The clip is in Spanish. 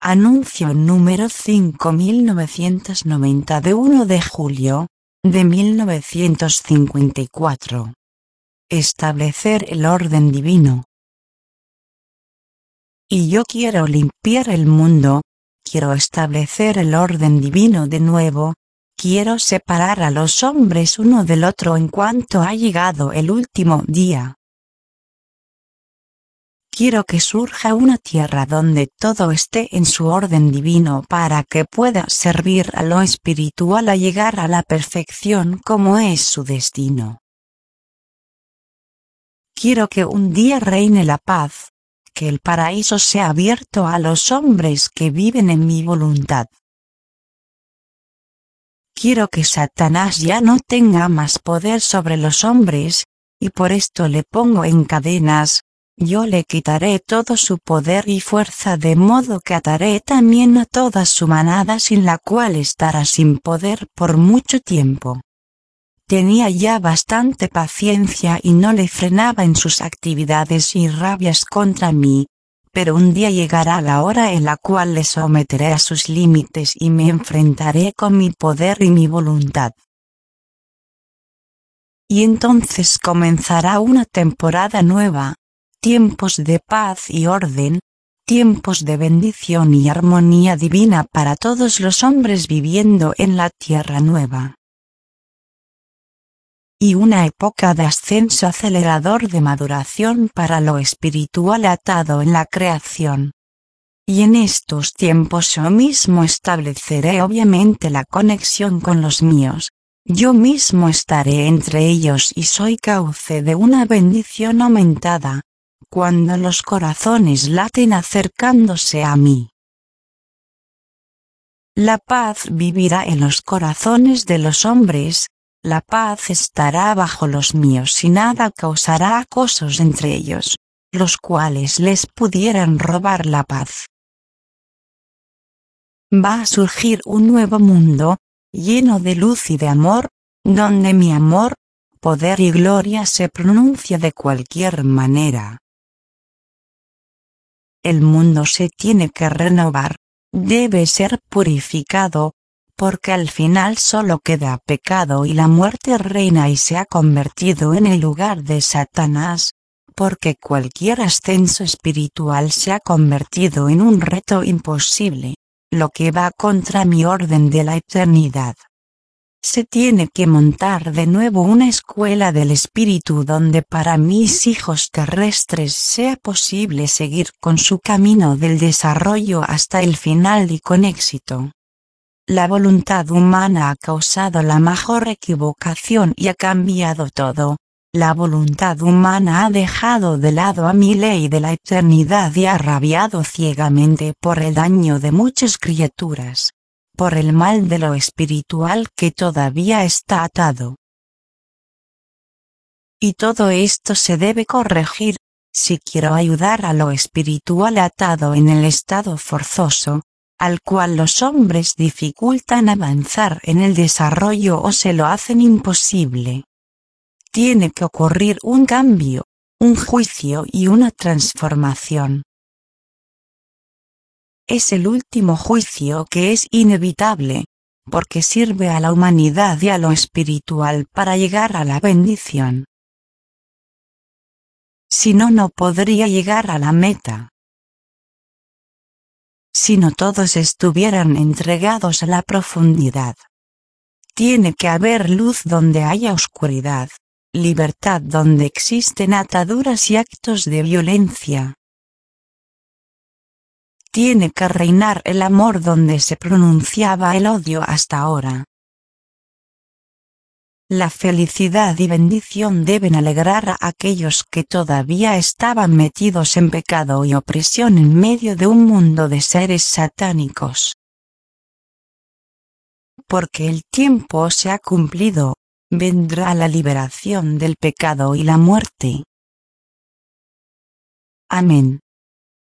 Anuncio número 5990 de 1 de julio, de 1954. Establecer el orden divino. Y yo quiero limpiar el mundo, quiero establecer el orden divino de nuevo, quiero separar a los hombres uno del otro en cuanto ha llegado el último día. Quiero que surja una tierra donde todo esté en su orden divino para que pueda servir a lo espiritual a llegar a la perfección como es su destino. Quiero que un día reine la paz, que el paraíso sea abierto a los hombres que viven en mi voluntad. Quiero que Satanás ya no tenga más poder sobre los hombres, y por esto le pongo en cadenas. Yo le quitaré todo su poder y fuerza de modo que ataré también a toda su manada sin la cual estará sin poder por mucho tiempo. Tenía ya bastante paciencia y no le frenaba en sus actividades y rabias contra mí, pero un día llegará la hora en la cual le someteré a sus límites y me enfrentaré con mi poder y mi voluntad. Y entonces comenzará una temporada nueva. Tiempos de paz y orden, tiempos de bendición y armonía divina para todos los hombres viviendo en la tierra nueva. Y una época de ascenso acelerador de maduración para lo espiritual atado en la creación. Y en estos tiempos yo mismo estableceré obviamente la conexión con los míos. Yo mismo estaré entre ellos y soy cauce de una bendición aumentada. Cuando los corazones laten acercándose a mí. La paz vivirá en los corazones de los hombres, la paz estará bajo los míos y nada causará acosos entre ellos, los cuales les pudieran robar la paz. Va a surgir un nuevo mundo, lleno de luz y de amor, donde mi amor, poder y gloria se pronuncia de cualquier manera. El mundo se tiene que renovar, debe ser purificado, porque al final solo queda pecado y la muerte reina y se ha convertido en el lugar de Satanás, porque cualquier ascenso espiritual se ha convertido en un reto imposible, lo que va contra mi orden de la eternidad. Se tiene que montar de nuevo una escuela del espíritu donde para mis hijos terrestres sea posible seguir con su camino del desarrollo hasta el final y con éxito. La voluntad humana ha causado la mayor equivocación y ha cambiado todo. La voluntad humana ha dejado de lado a mi ley de la eternidad y ha rabiado ciegamente por el daño de muchas criaturas. Por el mal de lo espiritual que todavía está atado. Y todo esto se debe corregir, si quiero ayudar a lo espiritual atado en el estado forzoso, al cual los hombres dificultan avanzar en el desarrollo o se lo hacen imposible. Tiene que ocurrir un cambio, un juicio y una transformación. Es el último juicio que es inevitable, porque sirve a la humanidad y a lo espiritual para llegar a la bendición. Si no, no podría llegar a la meta. Si no todos estuvieran entregados a la profundidad. Tiene que haber luz donde haya oscuridad, libertad donde existen ataduras y actos de violencia. Tiene que reinar el amor donde se pronunciaba el odio hasta ahora. La felicidad y bendición deben alegrar a aquellos que todavía estaban metidos en pecado y opresión en medio de un mundo de seres satánicos. Porque el tiempo se ha cumplido, vendrá la liberación del pecado y la muerte. Amén.